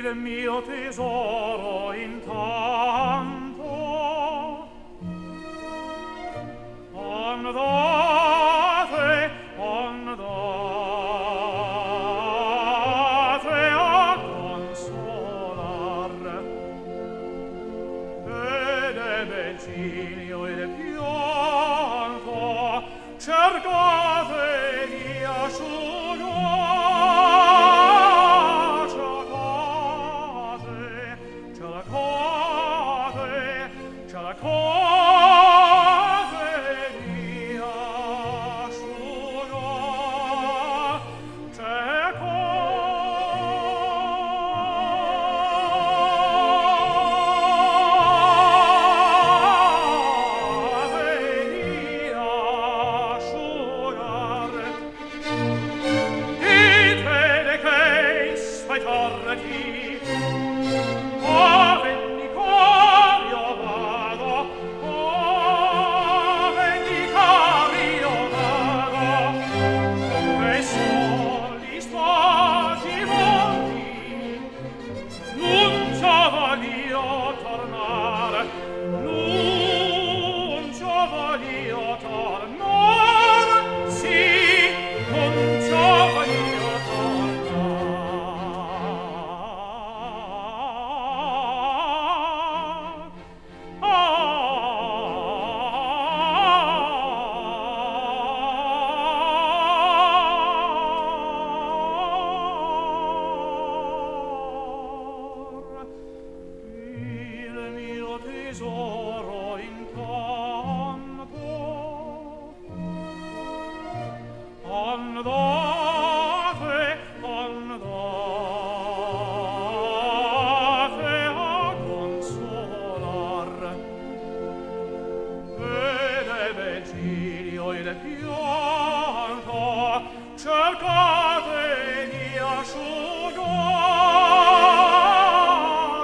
il mio tesoro intanto andate, andate a consolar ed è Virgilio il pianto cercate di asciugar, cercate di asciugar, ditele che spaitarti oh vendicario vado oh vendicario vado e soli stati morti non voglio tornare non voglio tornare sì non voglio il mio tesoro intanto andate, andate a consolar ed è Virgilio il pianto cercate di asciugar,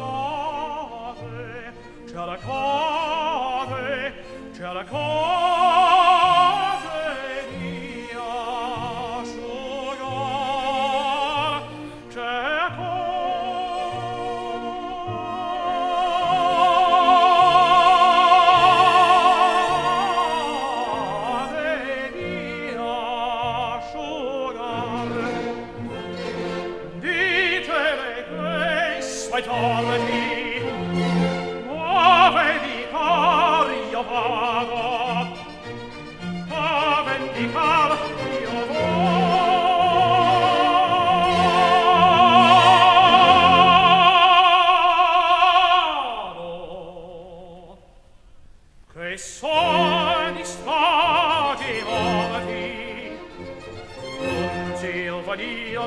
cercate di asciugar, cercate di asciugar. Ditele che spaitarti oh vendicar io vado oh vendicar io vado che sono stati morti non ci voglio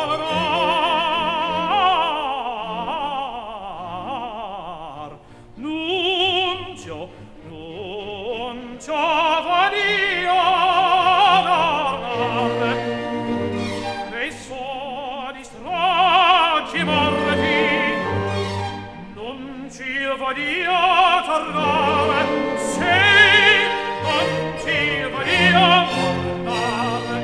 tornar nuncio voglio tornar e sono stragi morti non ci voglio tornare se non ci voglio tornare.